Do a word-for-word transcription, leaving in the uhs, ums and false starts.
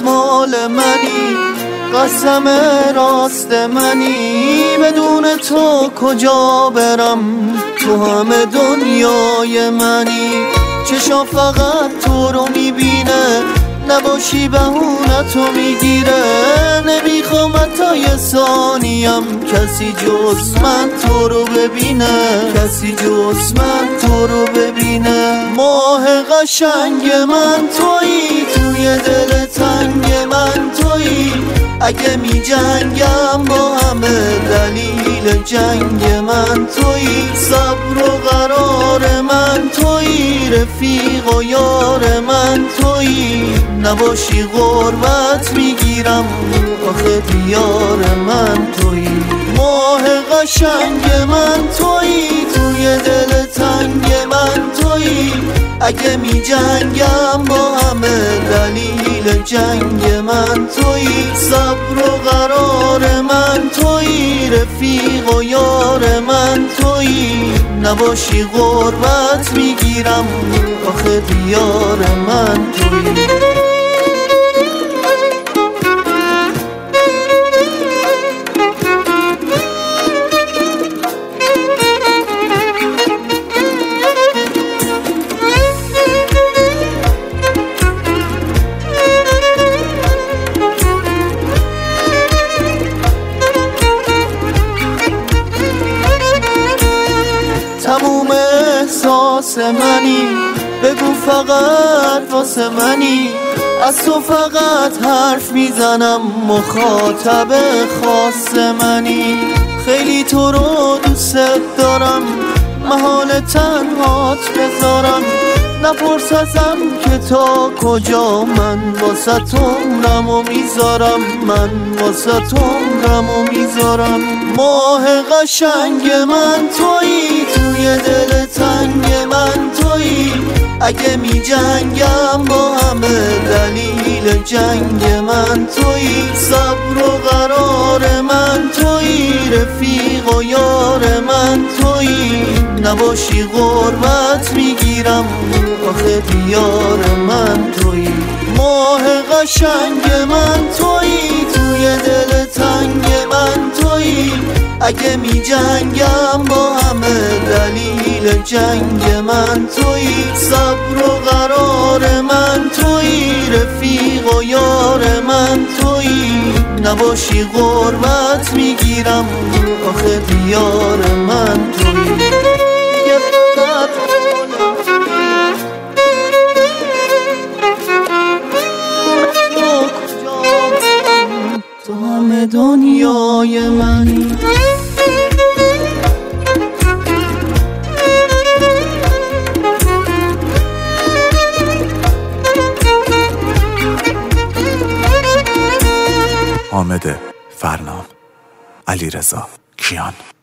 مال منی، قسم راست منی، بدون تو کجا برم، تو همه دنیای منی. چشم فقط تو رو میبینه، نباشی بهونتو میگیره. نمیخوام حتی یه ثانیم کسی جز من تو رو ببینه، کسی جز من تو رو ببینه. ماه قشنگ من تویی، توی دل تنگ من تویی. اگه می جنگم با همه دلیل جنگ من تویی. صبر و قرار من تویی، رفیق و یار من تویی. نباشی غربت میگیرم، آخه دیار من تویی. ماه قشنگ من تویی، توی دل تنگ من تویی. اگه می جنگم با همه دلیل جنگ من تویی. صبر و قرار من تویی، رفیق و یار من تویی. نباشی غربت میگیرم، آخه دیار من تویی. تموم احساس منی، بگو فقط واسه منی. از تو فقط حرف میزنم، مخاطب خاص منی. خیلی تو رو دوست دارم، محال تنهات بذارم. نپرس ازم که تا کجا، من واسه تو عمرمو میذارم، من واسه تو عمرمو میذارم. ماه قشنگ من تویی، توی دل تنگ من تویی. اگه می جنگم با همه دلیل جنگ من تویی. صبر و قرار من تویی، رفیق و یار من تویی. نباشی غربت میگیرم، آخه دیار من تویی. ماه قشنگ من تویی، توی دل تنگ من تویی. اگه می جنگم با همه دلیل جنگ من تویی. صبر و قرار من تویی، رفیق و یار من تویی. نباشی غربت میگیرم، آخه دیار من تویی. یه فقط تو همه دنیای منی. حامد فرنام، علیرضا کیان.